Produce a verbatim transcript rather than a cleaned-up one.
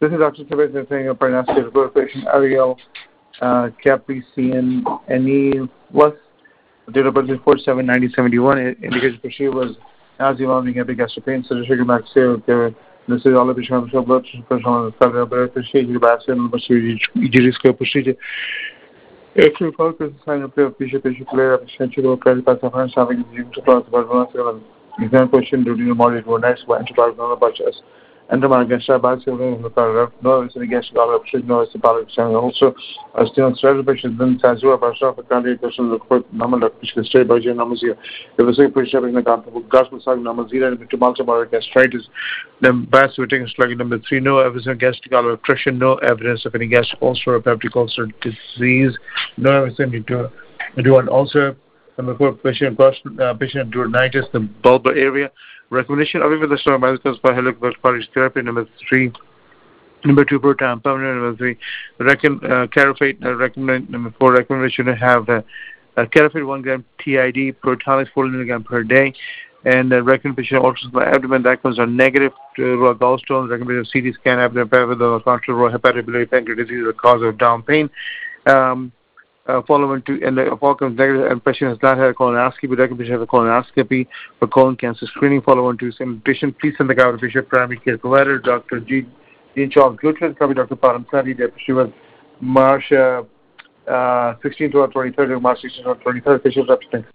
This is Doctor Tibet saying a prognostic patient Ariel uh, Caprician N E was date of birth is four seven nineteen seventy-one. Indication for she was nausea, vomiting, epigastric pain, surgical maxillary. This is all of the sham blood pressure, cardiovascular procedure, vascular procedure, procedure. Actually, focus sign of the patient patient player, essential credit pass of having the class of exam question during the morning or next one to talk on about us. And the Margasha Basil, the paragraph, no, it's against the other option, no, it's a politics, and also a still celebration, then Tazu, about Shafa Kali, person, the court, Namal, Pishka, State by Namazia. There was a push up in the gospel song, Namazia, and to Baltimore gastritis. Then Bass, we're taking slug number three, no evidence of gastric obstruction, no evidence of any gastric ulcer or peptic ulcer disease, no evidence to do an ulcer. Number four, patient, uh, patient duodenitis, the bulbar area. Recommendation of even the strong medicals for helicobacterial therapy. Number three. Number two, proton pump. Number three, recon, uh, carafate. Uh, recommend, number four, recommendation to have uh, uh, carafate one gram T I D, protonix four milligram per day. And uh, recommendation ultrasound abdomen that comes on negative to raw gallstones. Recommendation C T scan abdomen with the contrary raw hepatobiliary pancreatitis disease, the cause of down pain. Um, Uh, following to and the fall comes negative and patient has not had a colonoscopy, but recommendation have a colonoscopy for colon cancer screening. Following to same patient, please send the guy to patient primary care provider, Doctor G. Dean Charles Gutman, copy Doctor Padam Sadi, the patient March uh, uh, sixteenth to twenty-third, March sixteenth to twenty-third, patient representative.